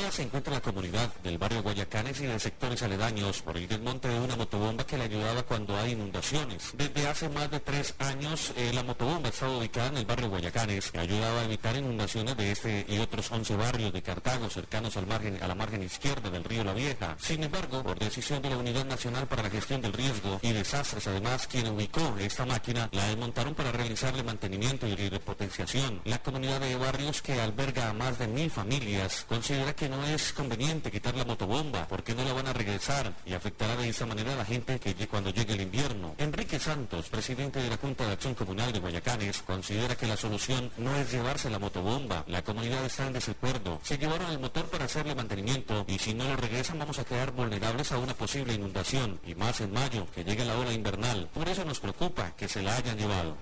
Preocupada se encuentra la comunidad del barrio Guayacanes y de sectores aledaños por el desmonte de una motobomba que le ayudaba cuando hay inundaciones. Desde hace más de 3 años, la motobomba estaba ubicada en el barrio Guayacanes, que ayudaba a evitar inundaciones de este y otros 11 barrios de Cartago, cercanos a la margen izquierda del río La Vieja. Sin embargo, por decisión de la Unidad Nacional para la Gestión del Riesgo y Desastres, además, quien ubicó esta máquina, la desmontaron para realizarle mantenimiento y repotenciación. La comunidad de barrios, que alberga a más de 1000 familias, considera que no es conveniente quitar la motobomba porque no la van a regresar y afectará de esa manera a la gente cuando llegue el invierno. Enrique Santos, presidente de la Junta de Acción Comunal de Guayacanes, considera que la solución no es llevarse la motobomba. La comunidad está en desacuerdo. Se llevaron el motor para hacerle mantenimiento y si no lo regresan vamos a quedar vulnerables a una posible inundación y más en mayo, que llegue la ola invernal. Por eso nos preocupa que se la hayan llevado.